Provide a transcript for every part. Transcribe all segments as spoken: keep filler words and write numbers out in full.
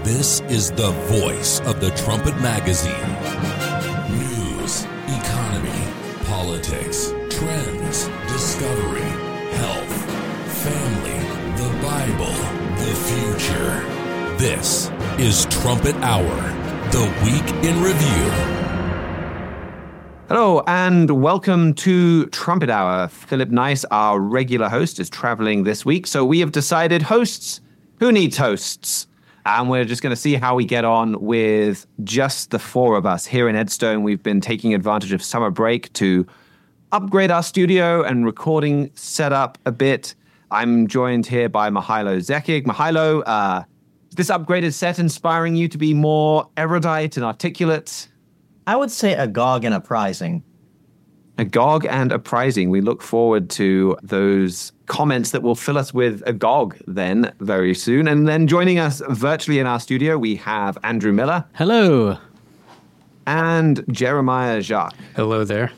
This is the voice of the Trumpet Magazine. News, economy, politics, trends, discovery, health, family, the Bible, the future. This is Trumpet Hour, the week in review. Hello and welcome to Trumpet Hour. Philip Nice, our regular host, is traveling this week, so we have decided hosts. Who needs hosts? And we're just going to see how we get on with just the four of us. Here in Edstone, we've been taking advantage of summer break to upgrade our studio and recording setup a bit. I'm joined here by Mihailo Zekic. Mihailo, uh, is this upgraded set inspiring you to be more erudite and articulate? I would say agog and apprising. Agog and apprising. We look forward to those comments that will fill us with agog then very soon. And then joining us virtually in our studio, we have Andrew Miller. Hello. And Jeremiah Jacques. Hello there.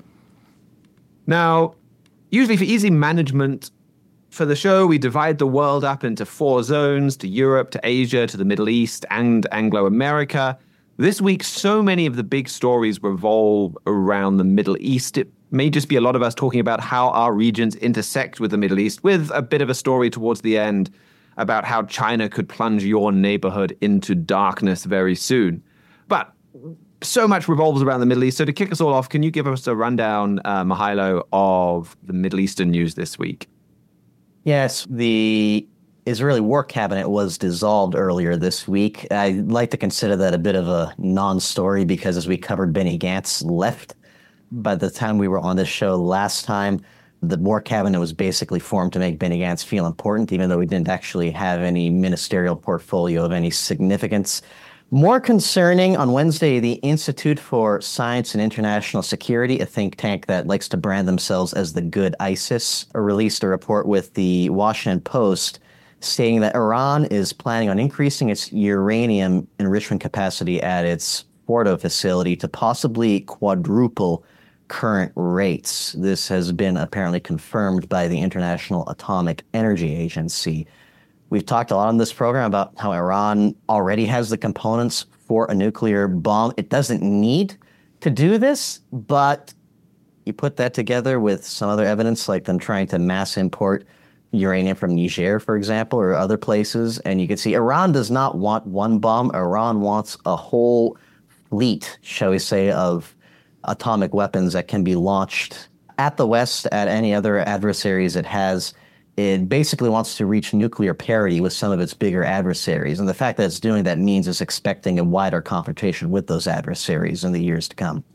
Now, usually for easy management for the show, we divide the world up into four zones, to Europe, to Asia, to the Middle East, and Anglo-America. This week, so many of the big stories revolve around the Middle East. It may just be a lot of us talking about how our regions intersect with the Middle East, with a bit of a story towards the end about how China could plunge your neighborhood into darkness very soon. But so much revolves around the Middle East. So to kick us all off, can you give us a rundown, uh, Mihailo, of the Middle Eastern news this week? Yes, the Israeli war cabinet was dissolved earlier this week. I'd like to consider that a bit of a non-story because, as we covered, Benny Gantz left by the time we were on this show last time. The war cabinet was basically formed to make Benny Gantz feel important, even though he didn't actually have any ministerial portfolio of any significance. More concerning, on Wednesday, the Institute for Science and International Security, a think tank that likes to brand themselves as the good ISIS, released a report with the Washington Post stating that Iran is planning on increasing its uranium enrichment capacity at its Fordo facility to possibly quadruple current rates. This has been apparently confirmed by the International Atomic Energy Agency. We've talked a lot on this program about how Iran already has the components for a nuclear bomb. It doesn't need to do this, but you put that together with some other evidence, like them trying to mass import uranium from Niger, for example, or other places, and you can see Iran does not want one bomb. Iran wants a whole fleet, shall we say, of atomic weapons that can be launched at the West, at any other adversaries it has. It basically wants to reach nuclear parity with some of its bigger adversaries, and the fact that it's doing that means it's expecting a wider confrontation with those adversaries in the years to come.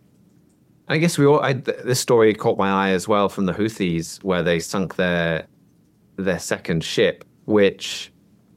I guess we all. I, this story caught my eye as well from the Houthis, where they sunk their their second ship, which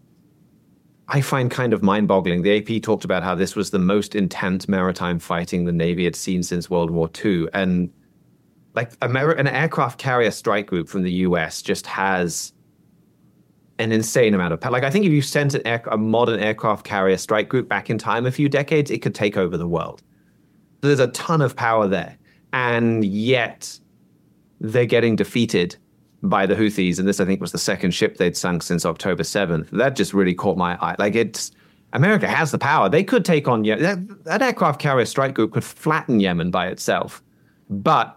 I find kind of mind-boggling. The A P talked about how this was the most intense maritime fighting the Navy had seen since World War Two. And like Amer- an aircraft carrier strike group from the U S just has an insane amount of power. Like, I think if you sent an air- a modern aircraft carrier strike group back in time a few decades, it could take over the world. There's a ton of power there. And yet they're getting defeated by the Houthis, and this, I think, was the second ship they'd sunk since October seventh. That just really caught my eye. Like, it's America has the power. They could take on Yemen. That, that aircraft carrier strike group could flatten Yemen by itself. But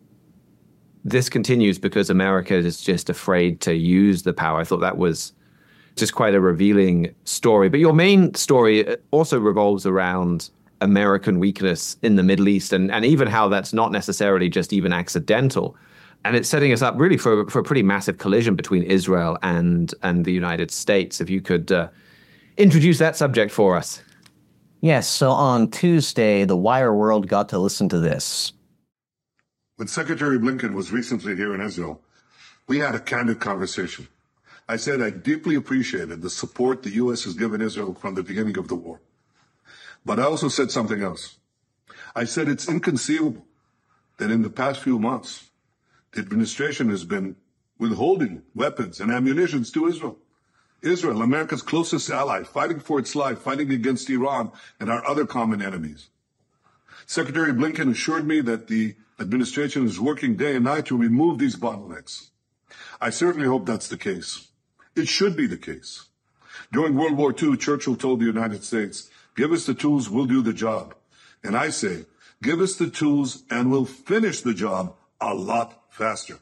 this continues because America is just afraid to use the power. I thought that was just quite a revealing story. But your main story also revolves around American weakness in the Middle East, and, and even how that's not necessarily just even accidental. And it's setting us up really for, for a pretty massive collision between Israel and, and the United States. If you could uh, introduce that subject for us. Yes, so on Tuesday, the Wire World got to listen to this. When Secretary Blinken was recently here in Israel, we had a candid conversation. I said I deeply appreciated the support the U S has given Israel from the beginning of the war. But I also said something else. I said it's inconceivable that in the past few months, the administration has been withholding weapons and ammunition to Israel. Israel, America's closest ally, fighting for its life, fighting against Iran and our other common enemies. Secretary Blinken assured me that the administration is working day and night to remove these bottlenecks. I certainly hope that's the case. It should be the case. During World War Two, Churchill told the United States, give us the tools, we'll do the job. And I say, give us the tools and we'll finish the job a lot faster.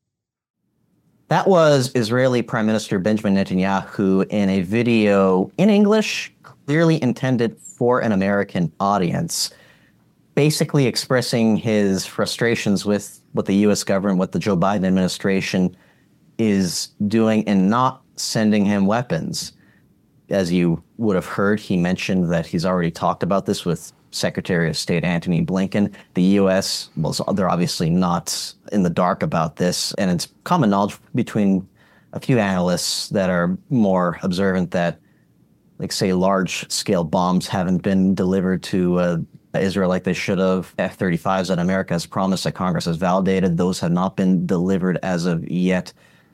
That was Israeli Prime Minister Benjamin Netanyahu in a video in English, clearly intended for an American audience, basically expressing his frustrations with what the U S government, what the Joe Biden administration is doing in not sending him weapons. As you would have heard, he mentioned that he's already talked about this with Secretary of State Antony Blinken. The U S, well, they're obviously not in the dark about this, and it's common knowledge between a few analysts that are more observant that, like, say, large-scale bombs haven't been delivered to uh, Israel like they should have. F thirty-fives that America has promised, that Congress has validated, those have not been delivered as of yet.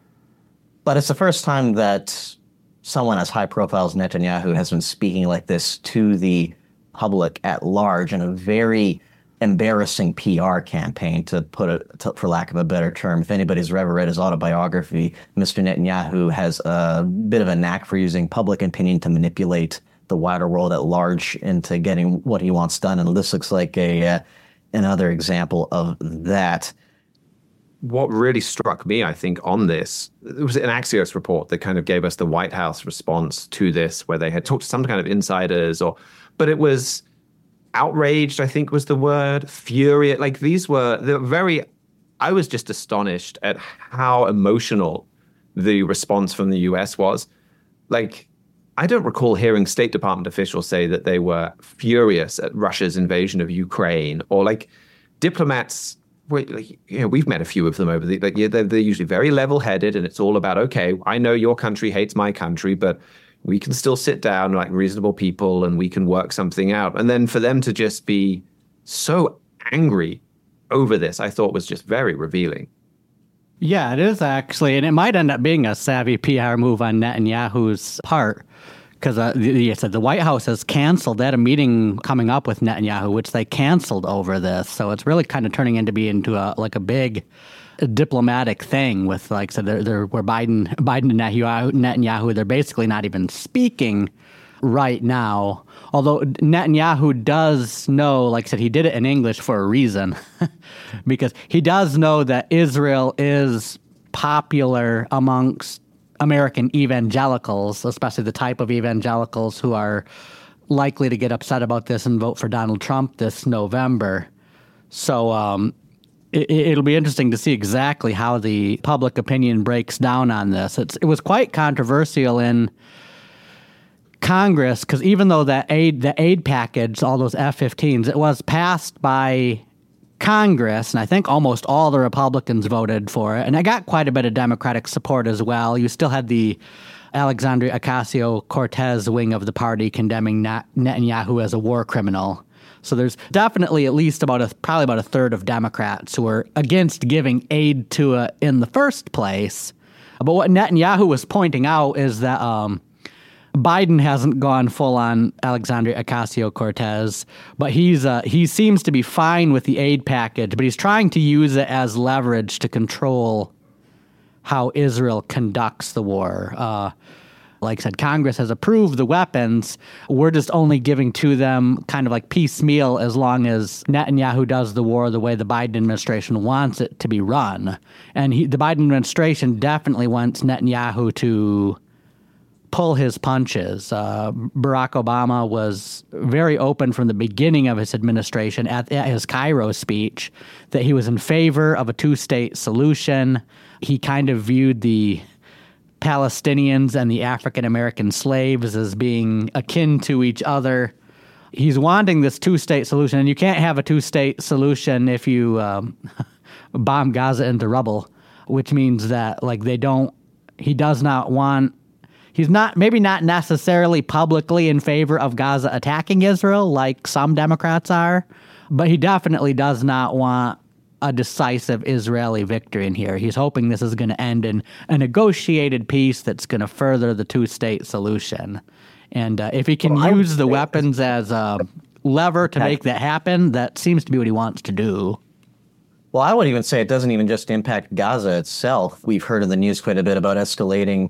But it's the first time that someone as high-profile as Netanyahu has been speaking like this to the public at large in a very embarrassing P R campaign, to put it, to, for lack of a better term. If anybody's ever read his autobiography, Mister Netanyahu has a bit of a knack for using public opinion to manipulate the wider world at large into getting what he wants done, and this looks like a uh, another example of that. What really struck me, I think, on this, it was an Axios report that kind of gave us the White House response to this, where they had talked to some kind of insiders, or, but it was outraged, I think was the word, furious. Like these were, they were very, I was just astonished at how emotional the response from the U S was. Like, I don't recall hearing State Department officials say that they were furious at Russia's invasion of Ukraine, or like diplomats. Like, you know, we've met a few of them over the like, yeah, they're, they're usually very level-headed, and it's all about, okay, I know your country hates my country, but we can still sit down like reasonable people and we can work something out. And then for them to just be so angry over this, I thought was just very revealing. Yeah, it is actually, and it might end up being a savvy P R move on Netanyahu's part. Because uh, the, the White House has canceled. They had a meeting coming up with Netanyahu, which they canceled over this. So it's really kind of turning into be into a like a big diplomatic thing with, like, so they're, they're where Biden, Biden and Netanyahu, Netanyahu, they're basically not even speaking right now. Although Netanyahu does know, like I said, he did it in English for a reason, because he does know that Israel is popular amongst American evangelicals, especially the type of evangelicals who are likely to get upset about this and vote for Donald Trump this November. So um, it, it'll be interesting to see exactly how the public opinion breaks down on this. It's, it was quite controversial in Congress, because even though that aid, the aid package, all those F fifteens, it was passed by Congress, and I think almost all the Republicans voted for it, and it got quite a bit of Democratic support as well. You still had the Alexandria Ocasio-Cortez wing of the party condemning Netanyahu as a war criminal. So there's definitely at least about a probably about a third of Democrats who are against giving aid to it in the first place. But what Netanyahu was pointing out is that um, Biden hasn't gone full on Alexandria Ocasio-Cortez, but he's uh, he seems to be fine with the aid package, but he's trying to use it as leverage to control how Israel conducts the war. Uh, like I said, Congress has approved the weapons. We're just only giving to them kind of like piecemeal as long as Netanyahu does the war the way the Biden administration wants it to be run. And he, the Biden administration definitely wants Netanyahu to pull his punches. Uh, Barack Obama was very open from the beginning of his administration at, at his Cairo speech that he was in favor of a two-state solution. He kind of viewed the Palestinians and the African-American slaves as being akin to each other. He's wanting this two-state solution, and you can't have a two-state solution if you um, bomb Gaza into rubble, which means that, like, they don't, he does not want He's not, maybe not necessarily publicly in favor of Gaza attacking Israel like some Democrats are, but he definitely does not want a decisive Israeli victory in here. He's hoping this is going to end in a negotiated peace that's going to further the two-state solution. And uh, if he can well, use the weapons as a lever to make that happen, that seems to be what he wants to do. Well, I would even say it doesn't even just impact Gaza itself. We've heard in the news quite a bit about escalating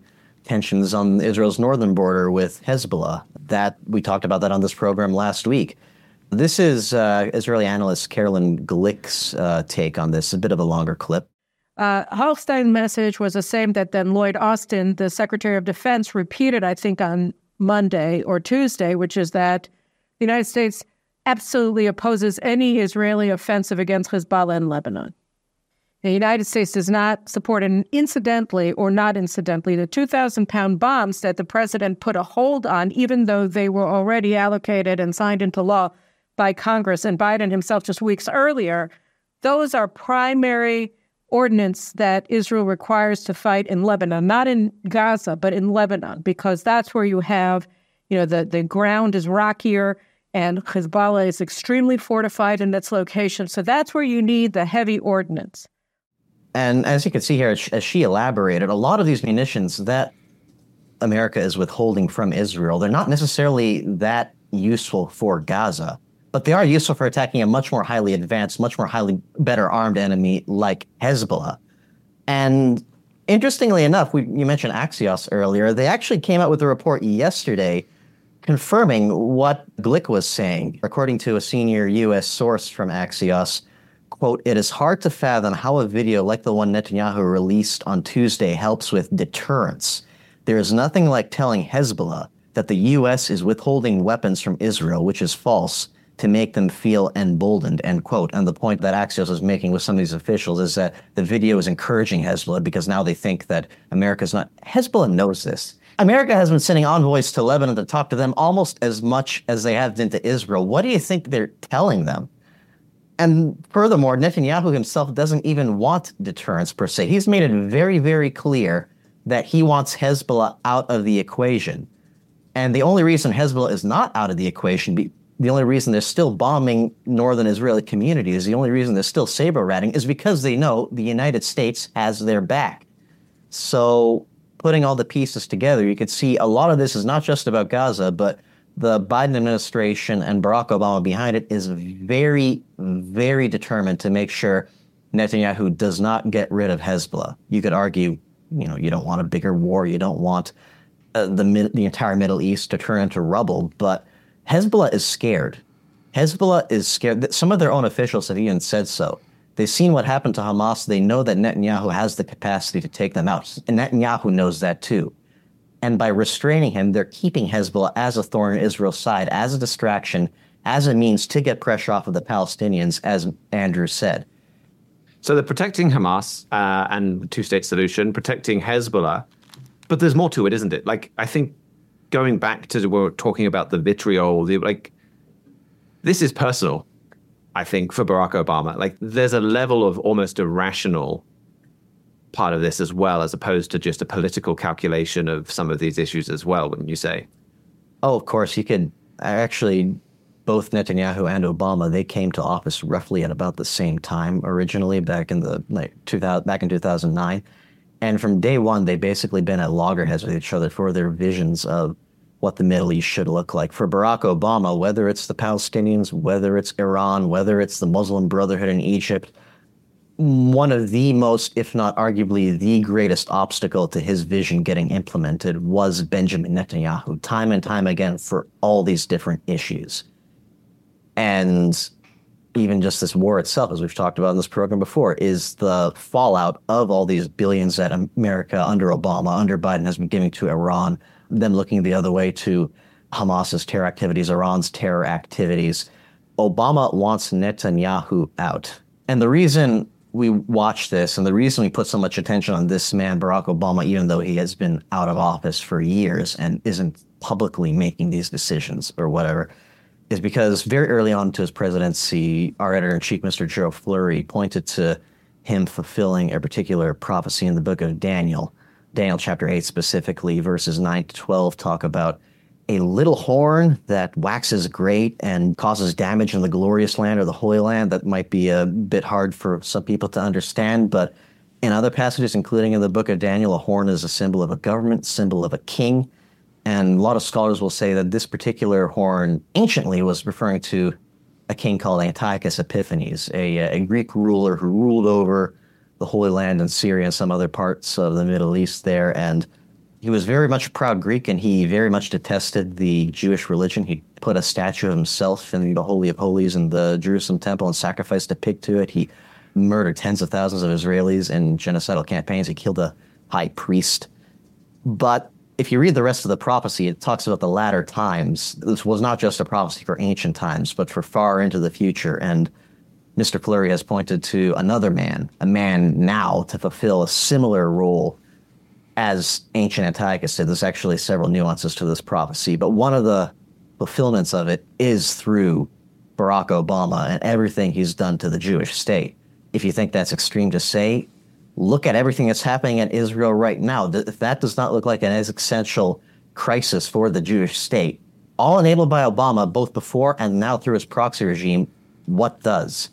tensions on Israel's northern border with Hezbollah. That we talked about that on this program last week. This is uh, Israeli analyst Carolyn Glick's uh, take on this, a bit of a longer clip. Uh, Hallstein's message was the same that then Lloyd Austin, the Secretary of Defense, repeated, I think, on Monday or Tuesday, which is that the United States absolutely opposes any Israeli offensive against Hezbollah in Lebanon. The United States does not support, and incidentally or not incidentally, the two thousand pound bombs that the president put a hold on, even though they were already allocated and signed into law by Congress and Biden himself just weeks earlier. Those are primary ordinance that Israel requires to fight in Lebanon, not in Gaza, but in Lebanon, because that's where you have, you know, the, the ground is rockier and Hezbollah is extremely fortified in its location. So that's where you need the heavy ordnance. And as you can see here, as she elaborated, a lot of these munitions that America is withholding from Israel, they're not necessarily that useful for Gaza, but they are useful for attacking a much more highly advanced, much more highly better armed enemy like Hezbollah. And interestingly enough, we, you mentioned Axios earlier. They actually came out with a report yesterday confirming what Glick was saying. According to a senior U S source from Axios, quote, "It is hard to fathom how a video like the one Netanyahu released on Tuesday helps with deterrence. There is nothing like telling Hezbollah that the U S is withholding weapons from Israel, which is false, to make them feel emboldened," end quote. And the point that Axios is making with some of these officials is that the video is encouraging Hezbollah because now they think that America's not... Hezbollah knows this. America has been sending envoys to Lebanon to talk to them almost as much as they have been to Israel. What do you think they're telling them? And furthermore, Netanyahu himself doesn't even want deterrence per se. He's made it very, very clear that he wants Hezbollah out of the equation. And the only reason Hezbollah is not out of the equation, be, the only reason they're still bombing northern Israeli communities, the only reason they're still saber ratting is because they know the United States has their back. So putting all the pieces together, you could see a lot of this is not just about Gaza, but the Biden administration and Barack Obama behind it is very, very determined to make sure Netanyahu does not get rid of Hezbollah. You could argue, you know, you don't want a bigger war, you don't want uh, the the entire Middle East to turn into rubble, but Hezbollah is scared. Hezbollah is scared. Some of their own officials have even said so. They've seen what happened to Hamas. They know that Netanyahu has the capacity to take them out. And Netanyahu knows that too. And by restraining him, they're keeping Hezbollah as a thorn in Israel's side, as a distraction, as a means to get pressure off of the Palestinians, as Andrew said. So they're protecting Hamas uh, and the two-state solution, protecting Hezbollah. But there's more to it, isn't it? Like, I think going back to we we're talking about the vitriol, the, like, this is personal, I think, for Barack Obama. Like, there's a level of almost irrational part of this as well, as opposed to just a political calculation of some of these issues as well, wouldn't you say? Oh, of course. You could actually, both Netanyahu and Obama, they came to office roughly at about the same time originally, back in the like two thousand, back in two thousand nine. And from day one, they've basically been at loggerheads with each other for their visions of what the Middle East should look like. For Barack Obama, whether it's the Palestinians, whether it's Iran, whether it's the Muslim Brotherhood in Egypt, one of the most, if not arguably the greatest obstacle to his vision getting implemented was Benjamin Netanyahu, time and time again for all these different issues. And even just this war itself, as we've talked about in this program before, is the fallout of all these billions that America under Obama, under Biden, has been giving to Iran, them looking the other way to Hamas's terror activities, Iran's terror activities. Obama wants Netanyahu out. And the reason we watch this and the reason we put so much attention on this man, Barack Obama, even though he has been out of office for years and isn't publicly making these decisions or whatever, is because very early on to his presidency, our editor-in-chief, Mister Joe Fleury, pointed to him fulfilling a particular prophecy in the book of Daniel. Daniel chapter eight specifically, verses nine to twelve, talk about a little horn that waxes great and causes damage in the glorious land or the Holy Land. That might be a bit hard for some people to understand, but in other passages, including in the book of Daniel, a horn is a symbol of a government, symbol of a king. And a lot of scholars will say that this particular horn anciently was referring to a king called Antiochus Epiphanes, a, a Greek ruler who ruled over the Holy Land and Syria and some other parts of the Middle East there. And He was very much a proud Greek, and he very much detested the Jewish religion. He put a statue of himself in the Holy of Holies in the Jerusalem temple and sacrificed a pig to it. He murdered tens of thousands of Israelis in genocidal campaigns. He killed a high priest. But if you read the rest of the prophecy, it talks about the latter times. This was not just a prophecy for ancient times, but for far into the future. And Mister Fleury has pointed to another man, a man now to fulfill a similar role as ancient Antiochus did. There's actually several nuances to this prophecy, but one of the fulfillments of it is through Barack Obama and everything he's done to the Jewish state. If you think that's extreme to say, look at everything that's happening in Israel right now. If that does not look like an existential crisis for the Jewish state, all enabled by Obama, both before and now through his proxy regime, what does?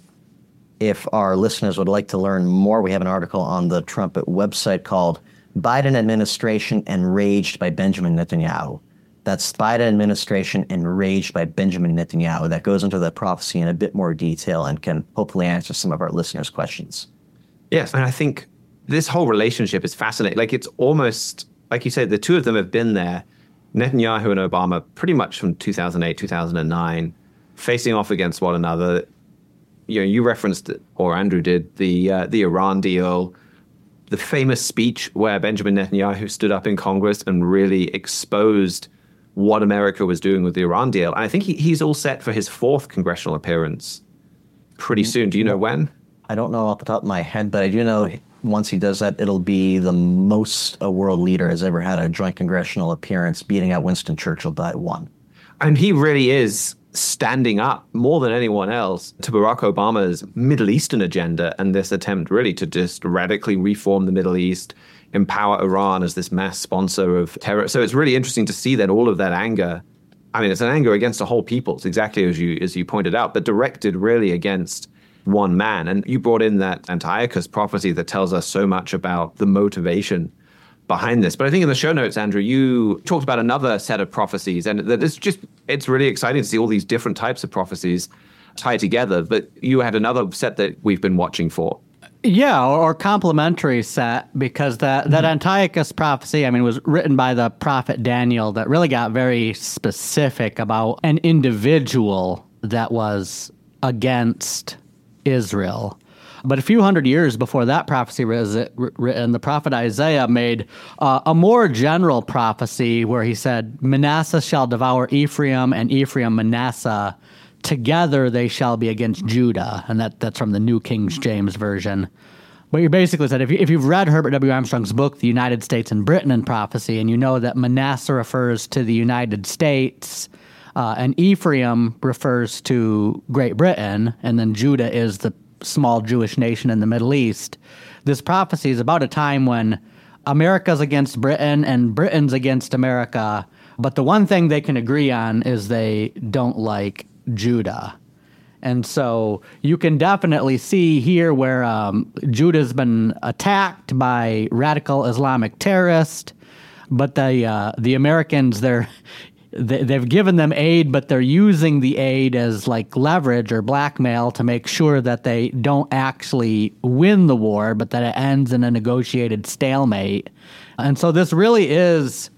If our listeners would like to learn more, we have an article on the Trumpet website called Biden Administration Enraged by Benjamin Netanyahu. That's Biden Administration Enraged by Benjamin Netanyahu. That goes into the prophecy in a bit more detail and can hopefully answer some of our listeners' questions. Yes, and I think this whole relationship is fascinating. Like, it's almost, like you said, the two of them have been there, Netanyahu and Obama, pretty much from two thousand eight, two thousand nine, facing off against one another. You know, you referenced it, or Andrew did, the uh, the Iran deal, the famous speech where Benjamin Netanyahu stood up in Congress and really exposed what America was doing with the Iran deal. And I think he, he's all set for his fourth congressional appearance pretty soon. Do you know when? I don't know off the top of my head, but I do know once he does that, it'll be the most a world leader has ever had a joint congressional appearance, beating out Winston Churchill by one. And he really is standing up more than anyone else to Barack Obama's Middle Eastern agenda and this attempt really to just radically reform the Middle East, empower Iran as this mass sponsor of terror. So it's really interesting to see that all of that anger, I mean, it's an anger against a whole people, it's exactly as you as you pointed out, but directed really against one man. And you brought in that Antiochus prophecy that tells us so much about the motivation behind this. But I think in the show notes, Andrew, you talked about another set of prophecies, and that it's just, it's really exciting to see all these different types of prophecies tied together. But you had another set that we've been watching for. Yeah, or, or complementary set, because that, that mm-hmm. Antiochus prophecy, I mean, was written by the prophet Daniel that really got very specific about an individual that was against Israel. But a few hundred years before that prophecy was written, the prophet Isaiah made uh, a more general prophecy where he said, Manasseh shall devour Ephraim, and Ephraim Manasseh. Together they shall be against Judah. And that, that's from the New King James Version. But you basically said, if, you, if you've read Herbert W. Armstrong's book, The United States and Britain in Prophecy, and you know that Manasseh refers to the United States, uh, and Ephraim refers to Great Britain, and then Judah is the small Jewish nation in the Middle East. This prophecy is about a time when America's against Britain and Britain's against America, but the one thing they can agree on is they don't like Judah. And so you can definitely see here where um, Judah's been attacked by radical Islamic terrorists, but the uh, the Americans, they're They, they've given them aid, but they're using the aid as like leverage or blackmail to make sure that they don't actually win the war, but that it ends in a negotiated stalemate. And so this really is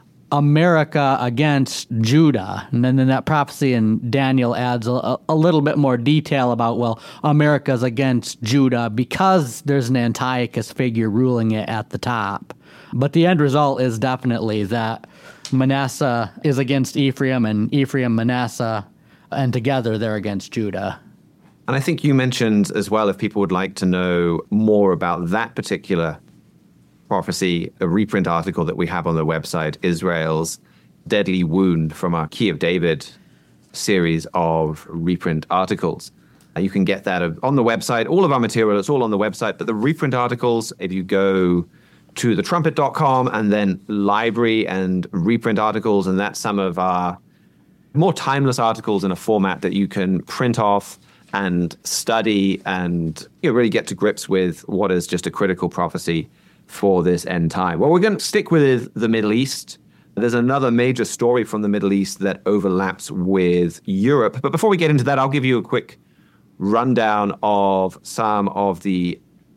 America against Judah. And then, then that prophecy in Daniel adds a, a little bit more detail about, well, America's against Judah because there's an Antiochus figure ruling it at the top. But the end result is definitely that Manasseh is against Ephraim and Ephraim Manasseh, and together they're against Judah. And I think you mentioned as well, if people would like to know more about that particular prophecy, a reprint article that we have on the website, Israel's Deadly Wound, from our Key of David series of reprint articles. Uh, you can get that on the website. All of our material, it's all on the website, but the reprint articles, if you go to the trumpet dot com and then library and reprint articles, and that's some of our more timeless articles in a format that you can print off and study and, you know, really get to grips with what is just a critical prophecy for this end time. Well, we're going to stick with the Middle East. There's another major story from the Middle East that overlaps with Europe. But before we get into that, I'll give you a quick rundown of some of the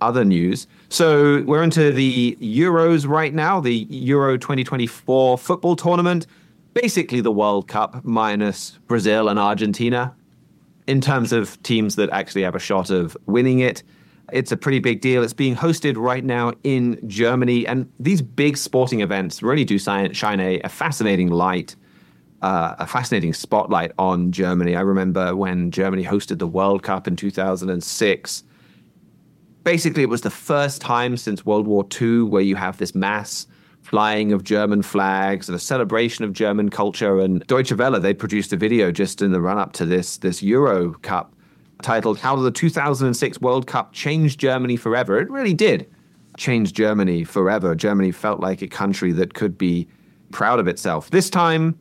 other news. So we're into the Euros right now, the Euro twenty twenty-four football tournament. Basically the World Cup minus Brazil and Argentina in terms of teams that actually have a shot of winning it. It's a pretty big deal. It's being hosted right now in Germany. And these big sporting events really do shine a, a fascinating light, uh, a fascinating spotlight on Germany. I remember when Germany hosted the World Cup in two thousand six. Basically, it was the first time since World War Two where you have this mass flying of German flags and a celebration of German culture. And Deutsche Welle, they produced a video just in the run-up to this, this Euro Cup titled How the two thousand six World Cup Changed Germany Forever. It really did change Germany forever. Germany felt like a country that could be proud of itself. This time,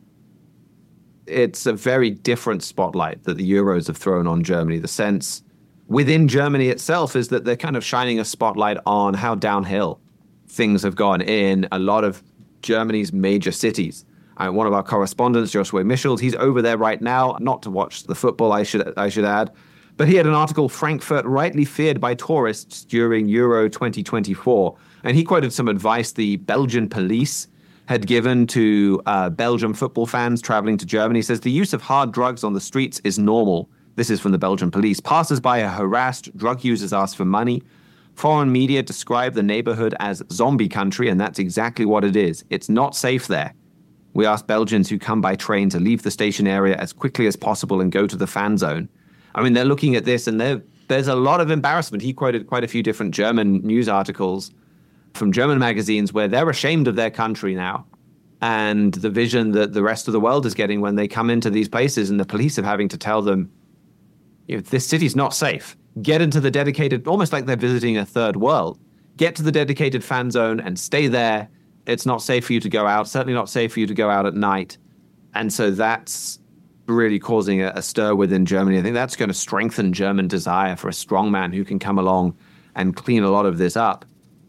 it's a very different spotlight that the Euros have thrown on Germany. The sense within Germany itself is that they're kind of shining a spotlight on how downhill things have gone in a lot of Germany's major cities. Uh, one of our correspondents, Joshua Michels, he's over there right now, not to watch the football, I should I should add, but he had an article, Frankfurt rightly feared by tourists during Euro twenty twenty-four, and he quoted some advice the Belgian police had given to uh, Belgian football fans traveling to Germany. He says, the use of hard drugs on the streets is normal. This is from the Belgian police. Passers-by are harassed, drug users ask for money. Foreign media describe the neighborhood as zombie country, and that's exactly what it is. It's not safe there. We ask Belgians who come by train to leave the station area as quickly as possible and go to the fan zone. I mean, they're looking at this, and there's a lot of embarrassment. He quoted quite a few different German news articles from German magazines where they're ashamed of their country now and the vision that the rest of the world is getting when they come into these places, and the police are having to tell them, you know, this city's not safe. Get into the dedicated, almost like they're visiting a third world. Get to the dedicated fan zone and stay there. It's not safe for you to go out, certainly not safe for you to go out at night. And so that's really causing a, a stir within Germany. I think that's going to strengthen German desire for a strongman who can come along and clean a lot of this up.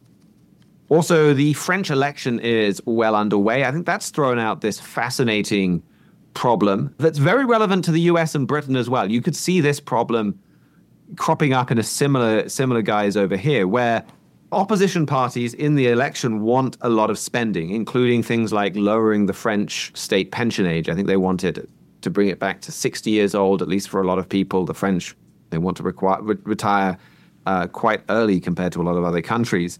Also, the French election is well underway. I think that's thrown out this fascinating problem that's very relevant to the U S and Britain as well. You could see this problem cropping up in a similar similar guise over here, where opposition parties in the election want a lot of spending, including things like lowering the French state pension age. I think they wanted to bring it back to sixty years old, at least for a lot of people. The French, they want to require, re- retire uh, quite early compared to a lot of other countries.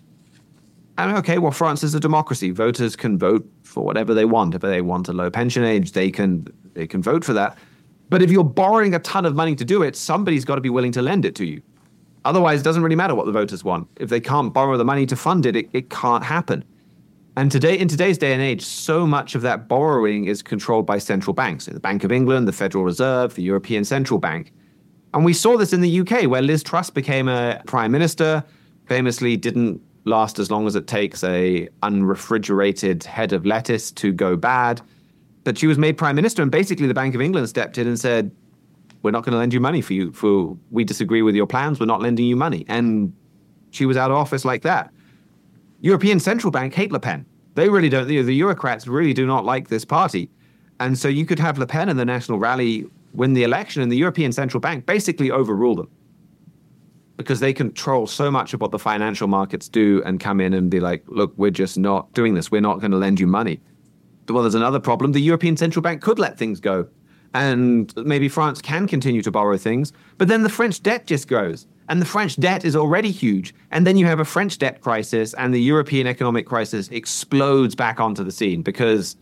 And okay, well, France is a democracy. Voters can vote for whatever they want. If they want a low pension age, they can they can vote for that. But if you're borrowing a ton of money to do it, somebody's got to be willing to lend it to you. Otherwise, it doesn't really matter what the voters want. If they can't borrow the money to fund it, it, it can't happen. And today, in today's day and age, so much of that borrowing is controlled by central banks. The Bank of England, the Federal Reserve, the European Central Bank. And we saw this in the U K, where Liz Truss became a prime minister, famously didn't last as long as it takes a unrefrigerated head of lettuce to go bad. But she was made prime minister, and basically the Bank of England stepped in and said, we're not going to lend you money for you. For we disagree with your plans. We're not lending you money. And she was out of office like that. European Central Bank hate Le Pen. They really don't. The, the Eurocrats really do not like this party. And so you could have Le Pen and the National Rally win the election, and the European Central Bank basically overrule them because they control so much of what the financial markets do and come in and be like, look, we're just not doing this. We're not going to lend you money. Well, there's another problem. The European Central Bank could let things go. And maybe France can continue to borrow things, but then the French debt just grows. And the French debt is already huge. And then you have a French debt crisis, and the European economic crisis explodes back onto the scene because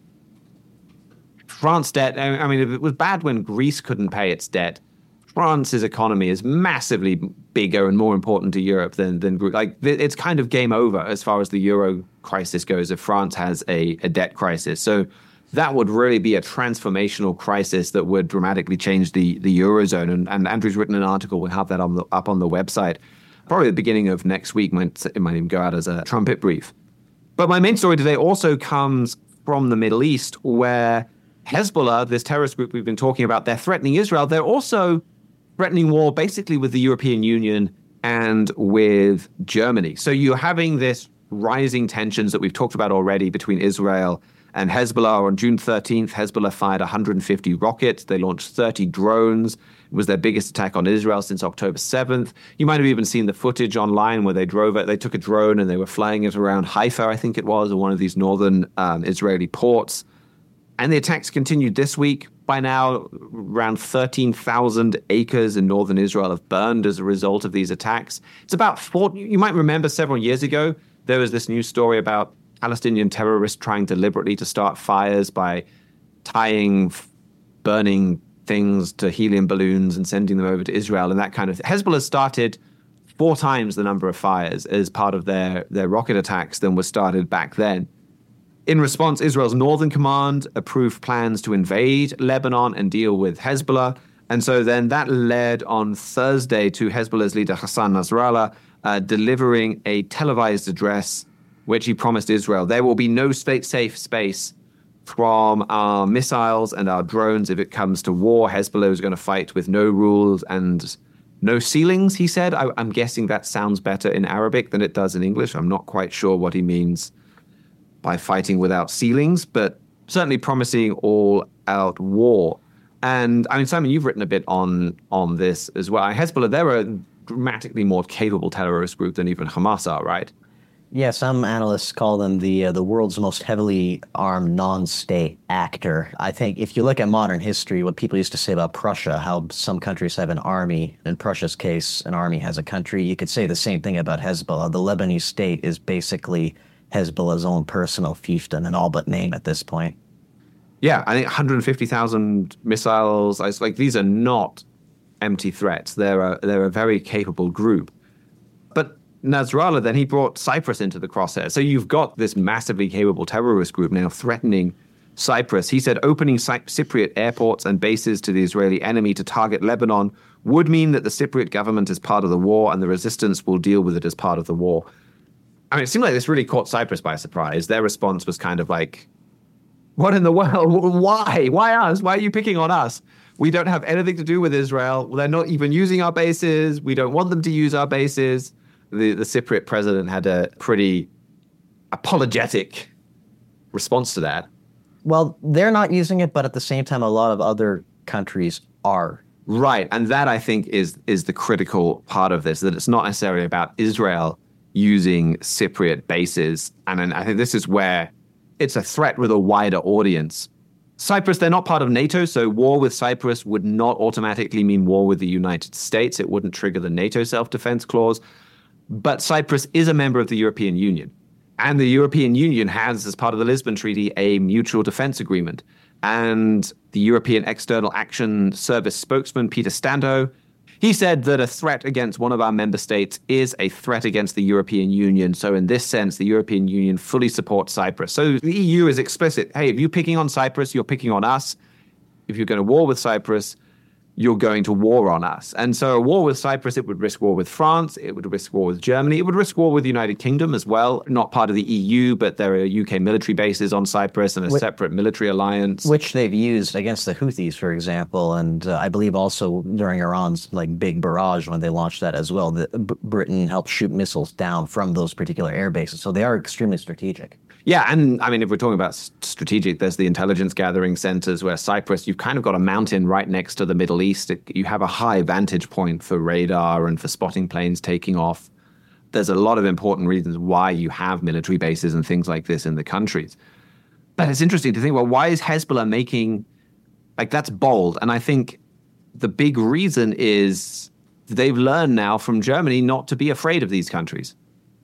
France debt, I mean, it was bad when Greece couldn't pay its debt. France's economy is massively bigger and more important to Europe than, than like, it's kind of game over as far as the Euro crisis goes if France has a, a debt crisis. So that would really be a transformational crisis that would dramatically change the, the Eurozone. And, and Andrew's written an article. We'll have that on the, up on the website. Probably the beginning of next week. Might, it might even go out as a trumpet brief. But my main story today also comes from the Middle East, where Hezbollah, this terrorist group we've been talking about, they're threatening Israel. They're also threatening war basically with the European Union and with Germany. So you're having this rising tensions that we've talked about already between Israel and Hezbollah. On June thirteenth, Hezbollah fired one hundred fifty rockets. They launched thirty drones It was their biggest attack on Israel since October seventh. You might have even seen the footage online where they drove it. They took a drone and they were flying it around Haifa, I think it was, or one of these northern um, Israeli ports. And the attacks continued this week. By now, around thirteen thousand acres in northern Israel have burned as a result of these attacks. It's about four, you might remember several years ago, there was this news story about Palestinian terrorists trying deliberately to start fires by tying burning things to helium balloons and sending them over to Israel and that kind of thing. Hezbollah started four times the number of fires as part of their, their rocket attacks than was started back then. In response, Israel's Northern Command approved plans to invade Lebanon and deal with Hezbollah. And so then that led on Thursday to Hezbollah's leader Hassan Nasrallah uh, delivering a televised address which he promised Israel, there will be no safe space from our missiles and our drones if it comes to war. Hezbollah is going to fight with no rules and no ceilings, he said. I, I'm guessing that sounds better in Arabic than it does in English. I'm not quite sure what he means by fighting without ceilings, but certainly promising all-out war. And I mean, Simon, you've written a bit on on this as well. Hezbollah, they're a dramatically more capable terrorist group than even Hamas are, right? Yeah, some analysts call them the uh, the world's most heavily armed non-state actor. I think if you look at modern history, what people used to say about Prussia, how some countries have an army. In Prussia's case, an army has a country. You could say the same thing about Hezbollah. The Lebanese state is basically Hezbollah's own personal fiefdom in all but name at this point. Yeah, I think one hundred fifty thousand missiles. It's like these are not empty threats. They're a, they're a very capable group. But Nasrallah, then he brought Cyprus into the crosshairs. So you've got this massively capable terrorist group now threatening Cyprus. He said opening Cy- Cypriot airports and bases to the Israeli enemy to target Lebanon would mean that the Cypriot government is part of the war and the resistance will deal with it as part of the war. I mean, it seemed like this really caught Cyprus by surprise. Their response was kind of like, what in the world? Why? Why us? Why are you picking on us? We don't have anything to do with Israel. They're not even using our bases. We don't want them to use our bases. The, the Cypriot president had a pretty apologetic response to that. Well, they're not using it, but at the same time, a lot of other countries are. Right. And that, I think, is is the critical part of this, that it's not necessarily about Israel using Cypriot bases. And, and I think this is where it's a threat with a wider audience. Cyprus, they're not part of NATO, so war with Cyprus would not automatically mean war with the United States. It wouldn't trigger the NATO self-defense clause. But Cyprus is a member of the European Union. And the European Union has, as part of the Lisbon Treaty, a mutual defense agreement. And the European External Action Service spokesman, Peter Stando, he said that a threat against one of our member states is a threat against the European Union. So in this sense, the European Union fully supports Cyprus. So the E U is explicit. Hey, if you're picking on Cyprus, you're picking on us. If you're going to war with Cyprus, you're going to war on us. And so a war with Cyprus, it would risk war with France, it would risk war with Germany, it would risk war with the United Kingdom as well. Not part of the E U, but there are U K military bases on Cyprus and a which, separate military alliance. Which they've used against the Houthis, for example, and uh, I believe also during Iran's like big barrage when they launched that as well. The, B- Britain helped shoot missiles down from those particular air bases. So they are extremely strategic. Yeah, and I mean, if we're talking about strategic, there's the intelligence gathering centers where Cyprus, you've kind of got a mountain right next to the Middle East. It, you have a high vantage point for radar and for spotting planes taking off. There's a lot of important reasons why you have military bases and things like this in the countries. But it's interesting to think, well, why is Hezbollah making, like, that's bold. And I think the big reason is they've learned now from Germany not to be afraid of these countries.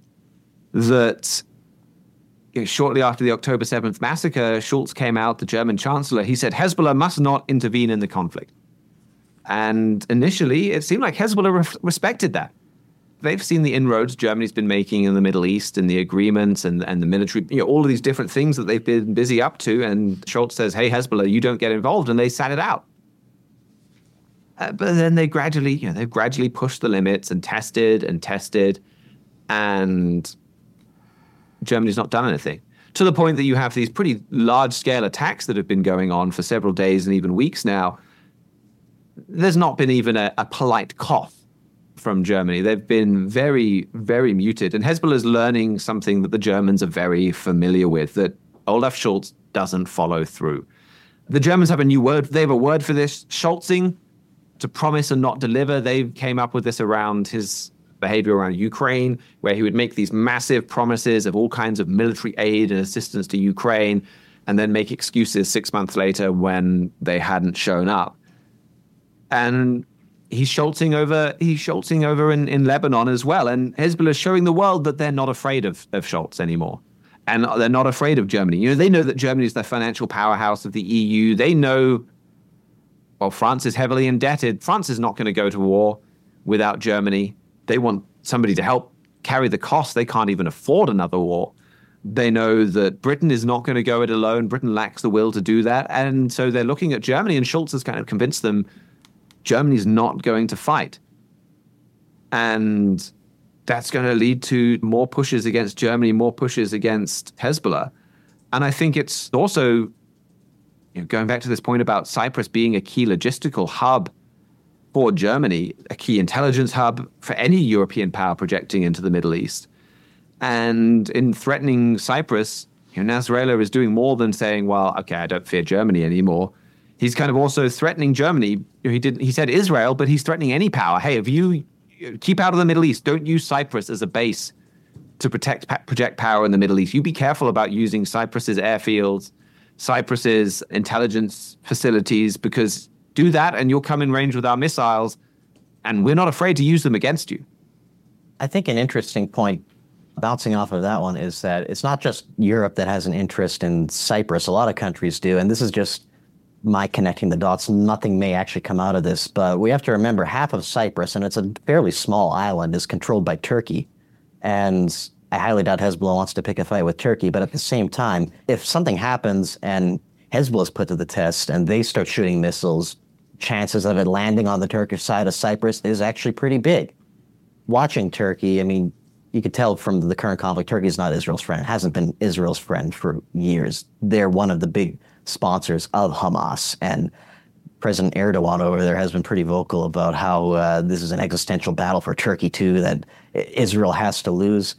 That shortly after the October seventh massacre, Schulz came out, the German chancellor, he said Hezbollah must not intervene in the conflict. And initially, it seemed like Hezbollah re- respected that. They've seen the inroads Germany's been making in the Middle East and the agreements and, and the military, you know, all of these different things that they've been busy up to. And Schulz says, hey, Hezbollah, you don't get involved. And they sat it out. Uh, but then they gradually, you know, they've gradually pushed the limits and tested and tested. And Germany's not done anything, to the point that you have these pretty large-scale attacks that have been going on for several days and even weeks now. There's not been even a, a polite cough from Germany. They've been very, very muted. And Hezbollah is learning something that the Germans are very familiar with, that Olaf Scholz doesn't follow through. The Germans have a new word. They have a word for this, Scholzing. to promise and not deliver. They came up with this around his behavior around Ukraine, where he would make these massive promises of all kinds of military aid and assistance to Ukraine, and then make excuses six months later when they hadn't shown up. And he's Scholzing over he's Scholzing over in, in Lebanon as well. And Hezbollah is showing the world that they're not afraid of, of Scholz anymore. And they're not afraid of Germany. You know, they know that Germany is the financial powerhouse of the E U. They know, well, France is heavily indebted. France is not going to go to war without Germany. They want somebody to help carry the cost. They can't even afford another war. They know that Britain is not going to go it alone. Britain lacks the will to do that. And so they're looking at Germany, and Scholz has kind of convinced them Germany's not going to fight. And that's going to lead to more pushes against Germany, more pushes against Hezbollah. And I think it's also, you know, going back to this point about Cyprus being a key logistical hub for Germany, a key intelligence hub for any European power projecting into the Middle East. And in threatening Cyprus, you know, Nasrallah is doing more than saying, well, okay, I don't fear Germany anymore. He's kind of also threatening Germany. You know, he did. He said Israel, but he's threatening any power. Hey, if you keep out of the Middle East, don't use Cyprus as a base to protect project power in the Middle East. You be careful about using Cyprus's airfields, Cyprus's intelligence facilities, because do that and you'll come in range with our missiles, and we're not afraid to use them against you. I think an interesting point bouncing off of that one is that it's not just Europe that has an interest in Cyprus. A lot of countries do, and this is just my connecting the dots. Nothing may actually come out of this, but we have to remember half of Cyprus, and it's a fairly small island, is controlled by Turkey. And I highly doubt Hezbollah wants to pick a fight with Turkey, but at the same time, if something happens and Hezbollah is put to the test and they start shooting missiles, chances of it landing on the Turkish side of Cyprus is actually pretty big. Watching Turkey, I mean, you could tell from the current conflict, Turkey is not Israel's friend. It hasn't been Israel's friend for years. They're one of the big sponsors of Hamas. And President Erdogan over there has been pretty vocal about how uh, this is an existential battle for Turkey, too, that Israel has to lose.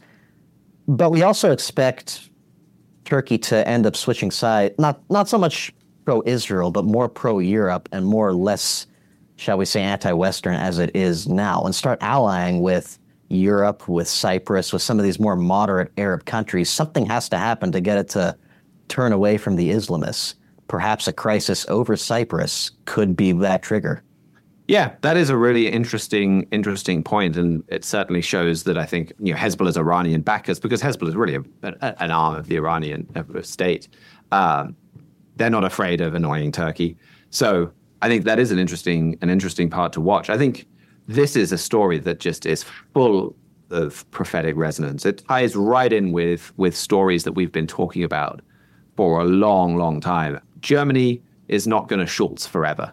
But we also expect Turkey to end up switching side, not not so much pro-Israel, but more pro-Europe and more or less, shall we say, anti-Western as it is now, and start allying with Europe, with Cyprus, with some of these more moderate Arab countries. Something has to happen to get it to turn away from the Islamists. Perhaps a crisis over Cyprus could be that trigger. Yeah, that is a really interesting, interesting point, and it certainly shows that I think, you know, Hezbollah's Iranian backers, because Hezbollah is really a, a, an arm of the Iranian state. Um, they're not afraid of annoying Turkey, so I think that is an interesting, an interesting part to watch. I think this is a story that just is full of prophetic resonance. It ties right in with with stories that we've been talking about for a long, long time. Germany is not going to Schultz forever.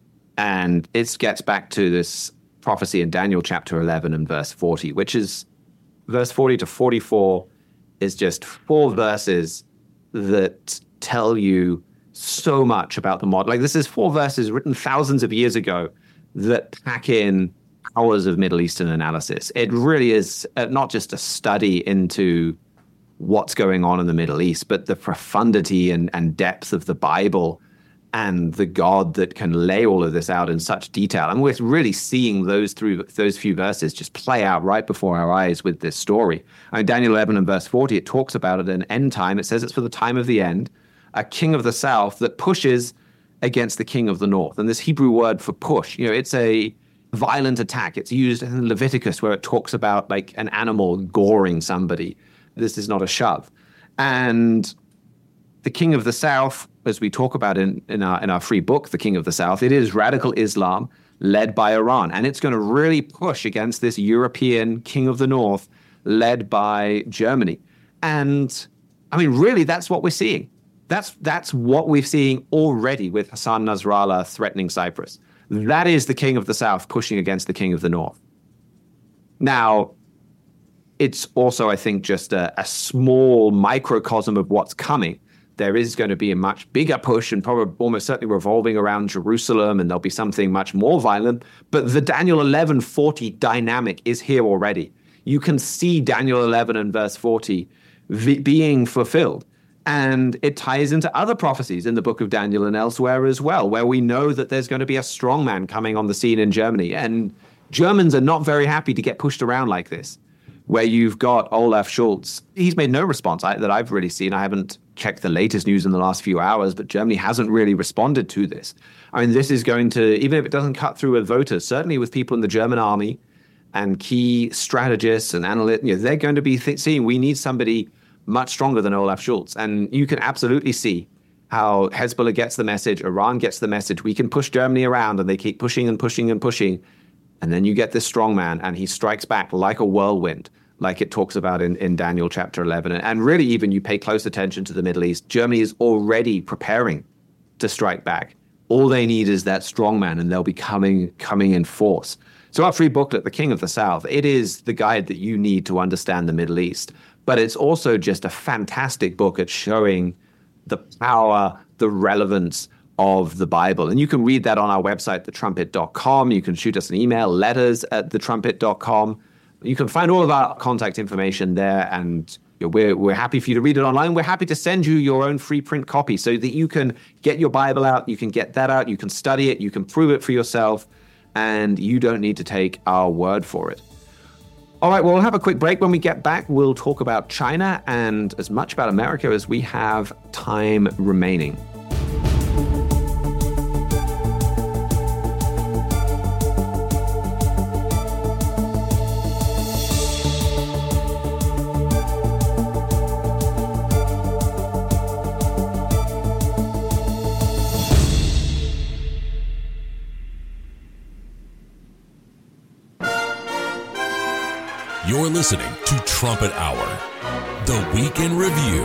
And it gets back to this prophecy in Daniel chapter eleven and verse forty, which is verse forty to forty-four is just four verses that tell you so much about the model. Like, this is four verses written thousands of years ago that pack in hours of Middle Eastern analysis. It really is not just a study into what's going on in the Middle East, but the profundity and, and depth of the Bible and the God that can lay all of this out in such detail. And we're really seeing those through those few verses just play out right before our eyes with this story. I mean, Daniel eleven and verse forty, it talks about it in end time. It says it's for the time of the end, a king of the south that pushes against the king of the north. And this Hebrew word for push, you know, it's a violent attack. It's used in Leviticus where it talks about like an animal goring somebody. This is not a shove. And the king of the south, as we talk about in, in, our, in our free book, The King of the South, it is radical Islam led by Iran. And it's going to really push against this European king of the north led by Germany. And I mean, really, that's what we're seeing. That's, that's what we're seeing already with Hassan Nasrallah threatening Cyprus. That is the king of the south pushing against the king of the north. Now, it's also, I think, just a, a small microcosm of what's coming. There is going to be a much bigger push and probably almost certainly revolving around Jerusalem, and there'll be something much more violent. But the Daniel eleven forty dynamic is here already. You can see Daniel eleven and verse forty v- being fulfilled. And it ties into other prophecies in the book of Daniel and elsewhere as well, where we know that there's going to be a strongman coming on the scene in Germany. And Germans are not very happy to get pushed around like this, where you've got Olaf Scholz. He's made no response I, that I've really seen. I haven't checked the latest news in the last few hours, but Germany hasn't really responded to this. I mean, this is going to, even if it doesn't cut through with voters, certainly with people in the German army and key strategists and analysts, you know, they're going to be th- seeing we need somebody much stronger than Olaf Scholz. And you can absolutely see how Hezbollah gets the message, Iran gets the message, we can push Germany around, and they keep pushing and pushing and pushing. And then you get this strong man, and he strikes back like a whirlwind, like it talks about in, in Daniel chapter eleven. And really, even you pay close attention to the Middle East, Germany is already preparing to strike back. All they need is that strong man, and they'll be coming, coming in force. So our free booklet, The King of the South, it is the guide that you need to understand the Middle East. But it's also just a fantastic book at showing the power, the relevance of the Bible. And you can read that on our website, the trumpet dot com. You can shoot us an email, letters at the trumpet dot com. You can find all of our contact information there, and you know, we're, we're happy for you to read it online. We're happy to send you your own free print copy so that you can get your Bible out, you can get that out, you can study it, you can prove it for yourself, and you don't need to take our word for it. All right, well, we'll have a quick break. When we get back, we'll talk about China and as much about America as we have time remaining. You're listening to Trumpet Hour, the Week in Review.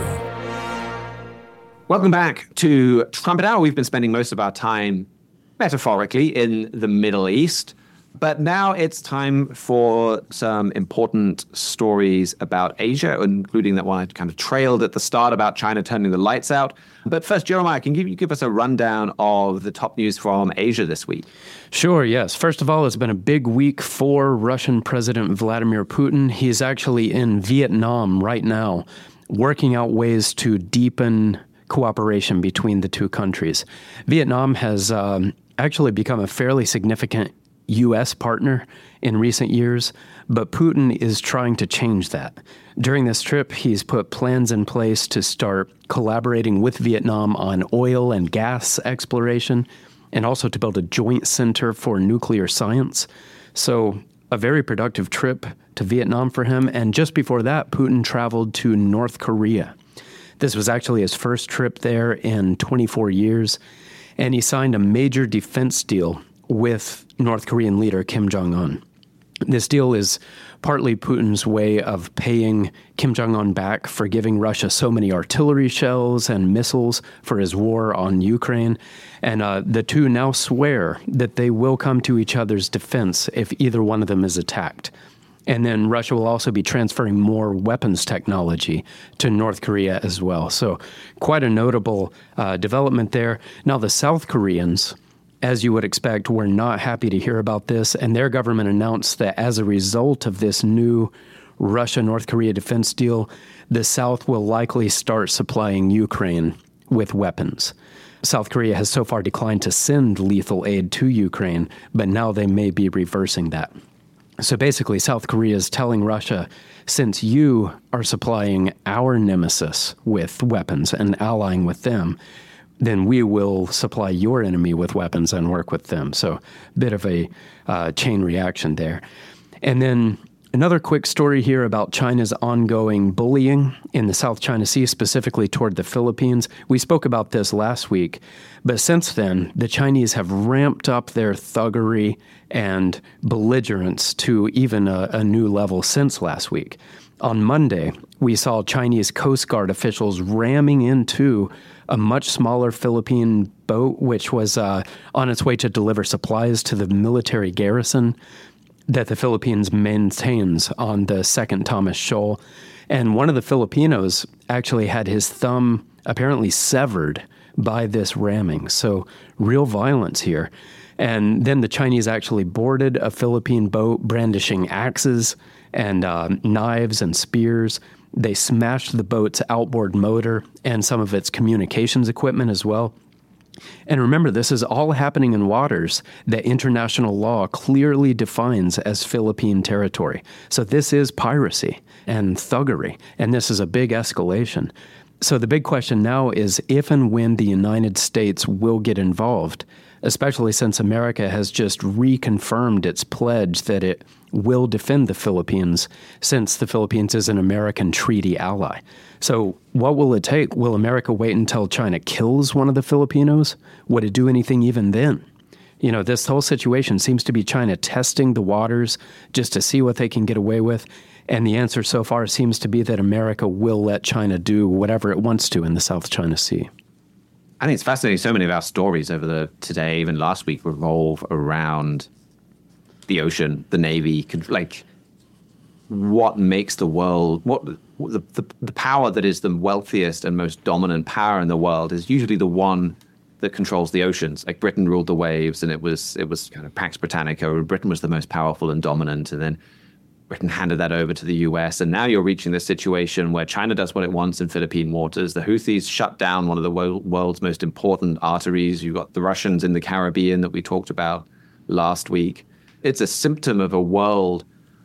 Welcome back to Trumpet Hour. We've been spending most of our time metaphorically in the Middle East, but now it's time for some important stories about Asia, including that one I kind of trailed at the start about China turning the lights out. But first, Jeremiah, can you give us a rundown of the top news from Asia this week? Sure, yes. First of all, it's been a big week for Russian President Vladimir Putin. He's actually in Vietnam right now, working out ways to deepen cooperation between the two countries. Vietnam has um, actually become a fairly significant U S partner in recent years, but Putin is trying to change that. During this trip, he's put plans in place to start collaborating with Vietnam on oil and gas exploration, and also to build a joint center for nuclear science. So a very productive trip to Vietnam for him. And just before that, Putin traveled to North Korea. This was actually his first trip there in twenty-four years, and he signed a major defense deal with North Korean leader Kim Jong-un. This deal is partly Putin's way of paying Kim Jong-un back for giving Russia so many artillery shells and missiles for his war on Ukraine. And uh, the two now swear that they will come to each other's defense if either one of them is attacked. And then Russia will also be transferring more weapons technology to North Korea as well. So quite a notable uh, development there. Now, the South Koreans, as you would expect, were not happy to hear about this, and their government announced that as a result of this new Russia-North Korea defense deal, the South will likely start supplying Ukraine with weapons. South Korea has so far declined to send lethal aid to Ukraine, but now they may be reversing that. So basically, South Korea is telling Russia, since you are supplying our nemesis with weapons and allying with them, then we will supply your enemy with weapons and work with them. So a bit of a uh, chain reaction there. And then another quick story here about China's ongoing bullying in the South China Sea, specifically toward the Philippines. We spoke about this last week, but since then, the Chinese have ramped up their thuggery and belligerence to even a, a new level since last week. On Monday, we saw Chinese Coast Guard officials ramming into a much smaller Philippine boat, which was uh, on its way to deliver supplies to the military garrison that the Philippines maintains on the Second Thomas Shoal. And one of the Filipinos actually had his thumb apparently severed by this ramming. So real violence here. And then the Chinese actually boarded a Philippine boat brandishing axes and uh, knives and spears. They smashed the boat's outboard motor and some of its communications equipment as well. And remember, this is all happening in waters that international law clearly defines as Philippine territory. So this is piracy and thuggery, and this is a big escalation. So the big question now is if and when the United States will get involved, especially since America has just reconfirmed its pledge that it will defend the Philippines, since the Philippines is an American treaty ally. So what will it take? Will America wait until China kills one of the Filipinos? Would it do anything even then? You know, this whole situation seems to be China testing the waters just to see what they can get away with. And the answer so far seems to be that America will let China do whatever it wants to in the South China Sea. I think it's fascinating. So many of our stories over the today, even last week, revolve around the ocean, the Navy, like what makes the world, what the, the, the power that is the wealthiest and most dominant power in the world is usually the one that controls the oceans. Like Britain ruled the waves, and it was it was kind of Pax Britannica. Britain was the most powerful and dominant, and then Britain handed that over to the U S, and now you're reaching this situation where China does what it wants in Philippine waters. The Houthis shut down one of the world's most important arteries. You've got the Russians in the Caribbean that we talked about last week. It's a symptom of a world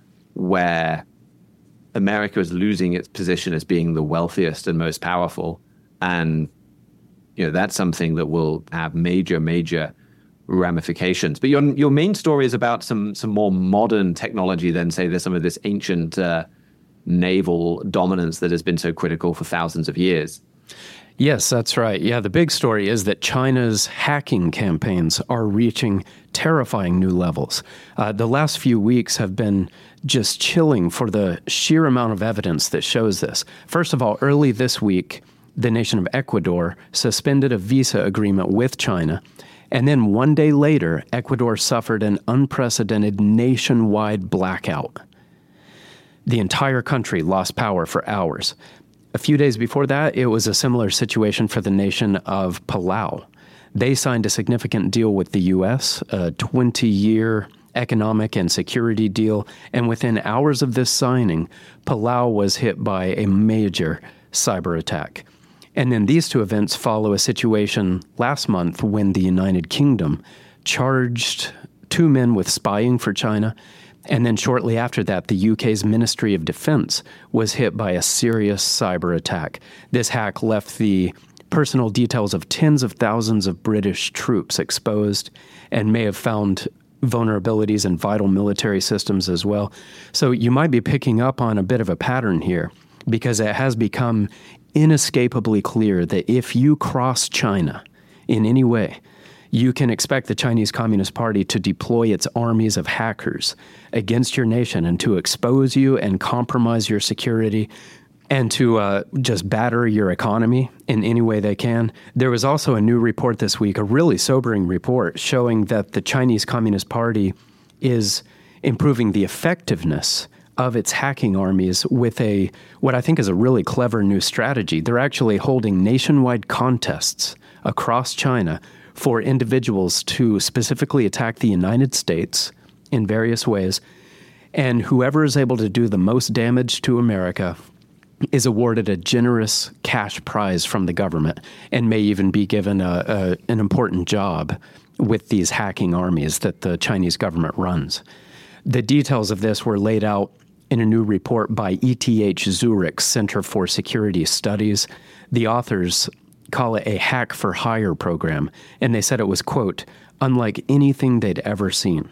where America is losing its position as being the wealthiest and most powerful. And, you know, that's something that will have major, major ramifications. But your your main story is about some some more modern technology than, say, there's some of this ancient uh, naval dominance that has been so critical for thousands of years. Yes, that's right. Yeah, the big story is that China's hacking campaigns are reaching terrifying new levels. Uh, the last few weeks have been just chilling for the sheer amount of evidence that shows this. First of all, early this week, the nation of Ecuador suspended a visa agreement with China. And then one day later, Ecuador suffered an unprecedented nationwide blackout. The entire country lost power for hours. A few days before that, it was a similar situation for the nation of Palau. They signed a significant deal with the U S, a twenty-year economic and security deal, and within hours of this signing, Palau was hit by a major cyber attack. And then these two events follow a situation last month when the United Kingdom charged two men with spying for China. And then shortly after that, the U K's Ministry of Defense was hit by a serious cyber attack. This hack left the personal details of tens of thousands of British troops exposed and may have found vulnerabilities in vital military systems as well. So you might be picking up on a bit of a pattern here, because it has become inescapably clear that if you cross China in any way, you can expect the Chinese Communist Party to deploy its armies of hackers against your nation and to expose you and compromise your security and to uh, just batter your economy in any way they can. There was also a new report this week, a really sobering report, showing that the Chinese Communist Party is improving the effectiveness of its hacking armies with a what I think is a really clever new strategy. They're actually holding nationwide contests across China for individuals to specifically attack the United States in various ways, and whoever is able to do the most damage to America is awarded a generous cash prize from the government and may even be given a, a, an important job with these hacking armies that the Chinese government runs. The details of this were laid out in a new report by E T H Zurich's Center for Security Studies. The authors call it a hack for hire program, and they said it was, quote, unlike anything they'd ever seen.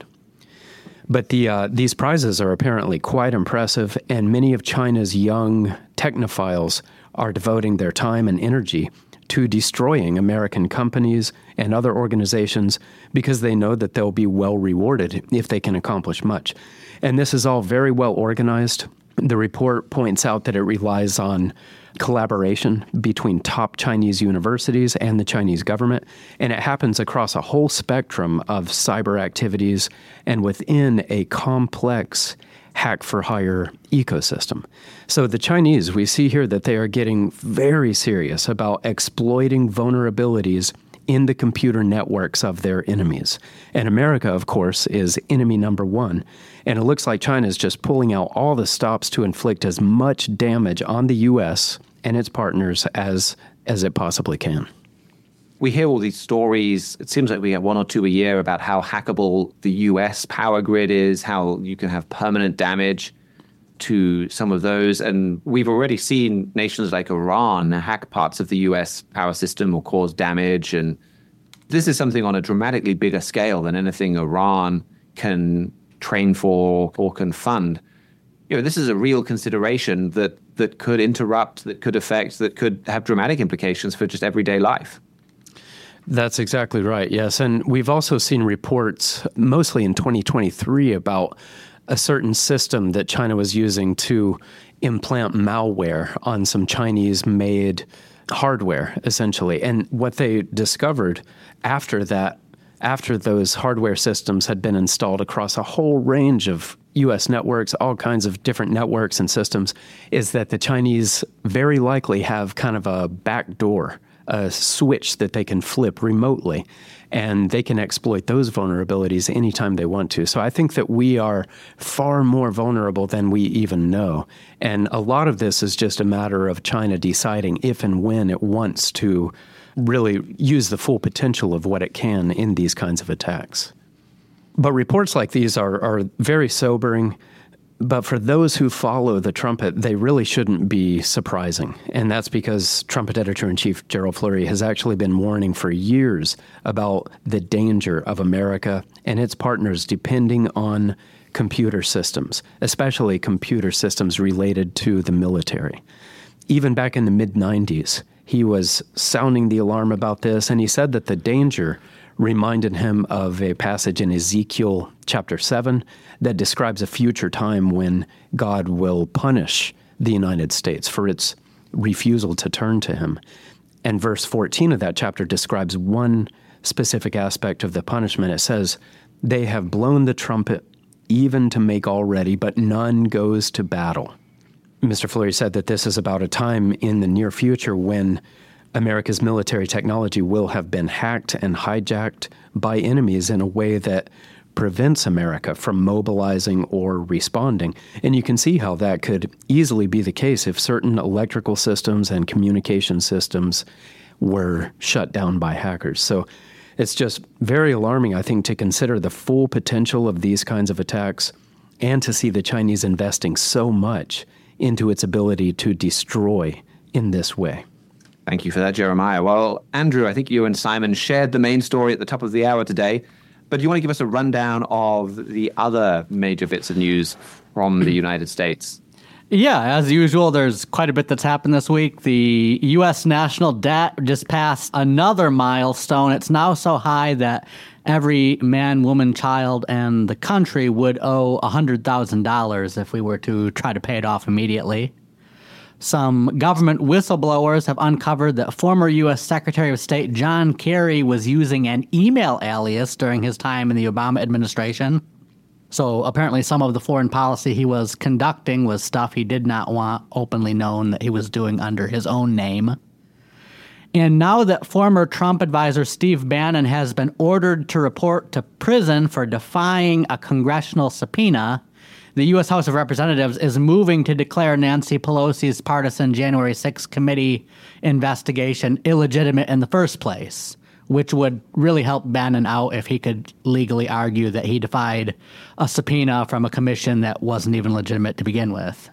But the uh, these prizes are apparently quite impressive, and many of China's young technophiles are devoting their time and energy to destroying American companies and other organizations because they know that they'll be well rewarded if they can accomplish much. And this is all very well organized. The report points out that it relies on collaboration between top Chinese universities and the Chinese government, and it happens across a whole spectrum of cyber activities and within a complex hack-for-hire ecosystem. So the Chinese, we see here that they are getting very serious about exploiting vulnerabilities in the computer networks of their enemies. And America, of course, is enemy number one. And it looks like China is just pulling out all the stops to inflict as much damage on the U S and its partners as, as it possibly can. We hear all these stories. It seems like we get one or two a year about how hackable the U S power grid is, how you can have permanent damage to some of those. And we've already seen nations like Iran hack parts of the U S power system or cause damage. And this is something on a dramatically bigger scale than anything Iran can train for or can fund. You know, this is a real consideration that, that could interrupt, that could affect, that could have dramatic implications for just everyday life. That's exactly right, yes. And we've also seen reports, mostly in twenty twenty-three, about a certain system that China was using to implant malware on some Chinese-made hardware, essentially. And what they discovered after that, after those hardware systems had been installed across a whole range of U S networks, all kinds of different networks and systems, is that the Chinese very likely have kind of a back door, a switch that they can flip remotely, and they can exploit those vulnerabilities anytime they want to. So I think that we are far more vulnerable than we even know. And a lot of this is just a matter of China deciding if and when it wants to really use the full potential of what it can in these kinds of attacks. But reports like these are, are very sobering. But for those who follow the trumpet, they really shouldn't be surprising. And that's because Trumpet Editor-in-Chief Gerald Flurry has actually been warning for years about the danger of America and its partners depending on computer systems, especially computer systems related to the military. Even back in the mid nineties, he was sounding the alarm about this, and he said that the danger reminded him of a passage in Ezekiel chapter seven that describes a future time when God will punish the United States for its refusal to turn to him. And verse fourteen of that chapter describes one specific aspect of the punishment. It says, "They have blown the trumpet even to make all ready, but none goes to battle." Mister Flurry said that this is about a time in the near future when America's military technology will have been hacked and hijacked by enemies in a way that prevents America from mobilizing or responding. And you can see how that could easily be the case if certain electrical systems and communication systems were shut down by hackers. So it's just very alarming, I think, to consider the full potential of these kinds of attacks and to see the Chinese investing so much into its ability to destroy in this way. Thank you for that, Jeremiah. Well, Andrew, I think you and Simon shared the main story at the top of the hour today, but do you want to give us a rundown of the other major bits of news from the United States? Yeah, as usual, there's quite a bit that's happened this week. The U S national debt just passed another milestone. It's now so high that every man, woman, child, and the country would owe one hundred thousand dollars if we were to try to pay it off immediately. Some government whistleblowers have uncovered that former U S Secretary of State John Kerry was using an email alias during his time in the Obama administration. So apparently some of the foreign policy he was conducting was stuff he did not want openly known that he was doing under his own name. And now that former Trump advisor Steve Bannon has been ordered to report to prison for defying a congressional subpoena, the U S House of Representatives is moving to declare Nancy Pelosi's partisan January sixth committee investigation illegitimate in the first place, which would really help Bannon out if he could legally argue that he defied a subpoena from a commission that wasn't even legitimate to begin with.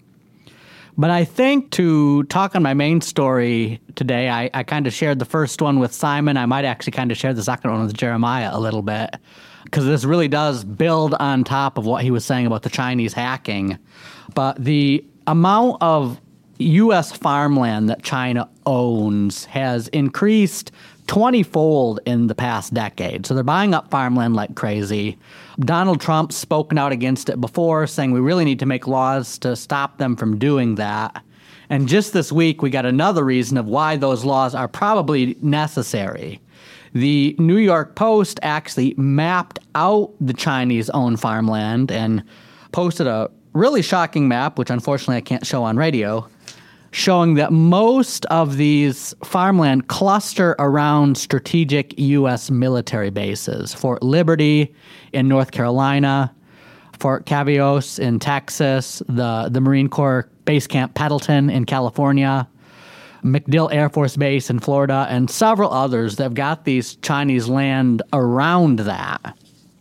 But I think to talk on my main story today, I, I kind of shared the first one with Simon. I might actually kind of share the second one with Jeremiah a little bit, because this really does build on top of what he was saying about the Chinese hacking. But the amount of U S farmland that China owns has increased twenty-fold in the past decade. So they're buying up farmland like crazy. Donald Trump's spoken out against it before, saying we really need to make laws to stop them from doing that. And just this week, we got another reason of why those laws are probably necessary. The New York Post actually mapped out the Chinese-owned farmland and posted a really shocking map, which unfortunately I can't show on radio. showing that most of these farmland cluster around strategic U S military bases. Fort Liberty in North Carolina, Fort Cavazos in Texas, the, the Marine Corps Base Camp Pendleton in California, MacDill Air Force Base in Florida, and several others that have got these Chinese land around that.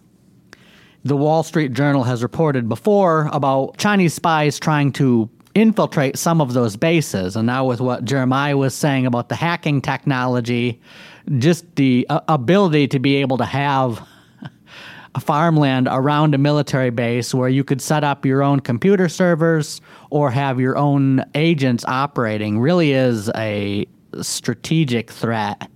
The Wall Street Journal has reported before about Chinese spies trying to infiltrate some of those bases. And now with what Jeremiah was saying about the hacking technology, just the uh, ability to be able to have a farmland around a military base where you could set up your own computer servers or have your own agents operating really is a strategic threat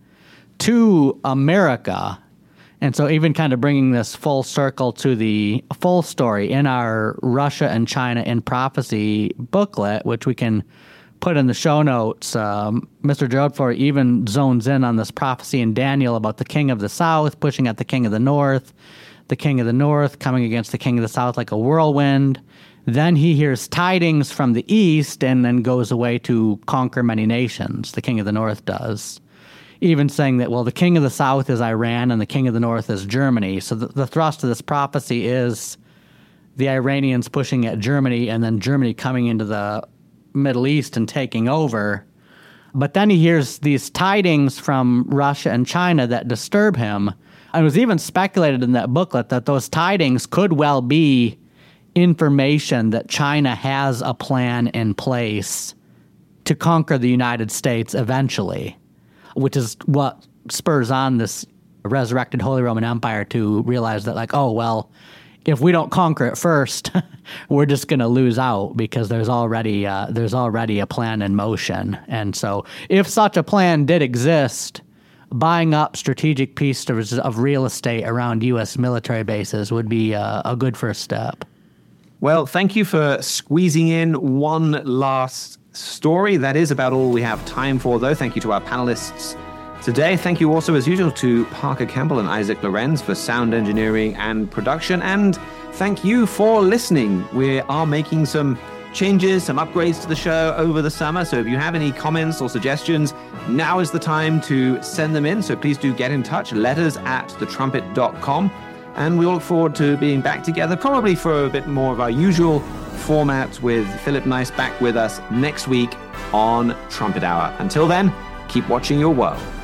to America. And so even kind of bringing this full circle to the full story in our Russia and China in Prophecy booklet, which we can put in the show notes, um, Mister Jodfor even zones in on this prophecy in Daniel about the king of the south pushing at the king of the north, the king of the north coming against the king of the south like a whirlwind. Then he hears tidings from the east and then goes away to conquer many nations, the king of the north does. Even saying that, well, the king of the south is Iran and the king of the north is Germany. So the, the thrust of this prophecy is the Iranians pushing at Germany and then Germany coming into the Middle East and taking over. But then he hears these tidings from Russia and China that disturb him. And it was even speculated in that booklet that those tidings could well be information that China has a plan in place to conquer the United States eventually, which is what spurs on this resurrected Holy Roman Empire to realize that, like, oh, well, if we don't conquer it first, we're just going to lose out because there's already uh, there's already a plan in motion. And so if such a plan did exist, buying up strategic pieces of real estate around U S military bases would be uh, a good first step. Well, thank you for squeezing in one last story. That is about all we have time for, though. Thank you to our panelists today. Thank you also, as usual, to Parker Campbell and Isaac Lorenz for sound engineering and production. And thank you for listening. We are making some changes, some upgrades to the show over the summer. So if you have any comments or suggestions, now is the time to send them in. So please do get in touch. Letters at the trumpet dot com. And we all look forward to being back together, probably for a bit more of our usual format, with Philip Nice back with us next week on Trumpet Hour. Until then, keep watching your world.